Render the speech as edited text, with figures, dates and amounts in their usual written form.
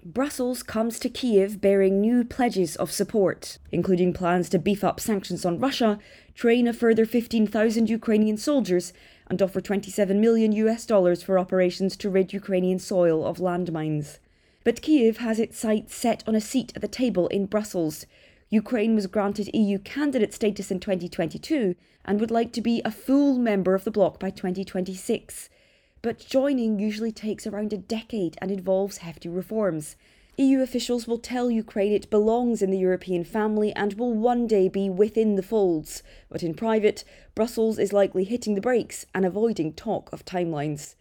Brussels comes to Kyiv bearing new pledges of support, including plans to beef up sanctions on Russia, train a further 15,000 Ukrainian soldiers, and offer $27 million for operations to rid Ukrainian soil of landmines. But Kyiv has its sights set on a seat at the table in Brussels. Ukraine was granted EU candidate status in 2022 and would like to be a full member of the bloc by 2026. But joining usually takes around a decade and involves hefty reforms. EU officials will tell Ukraine it belongs in the European family and will one day be within the folds. But in private, Brussels is likely hitting the brakes and avoiding talk of timelines.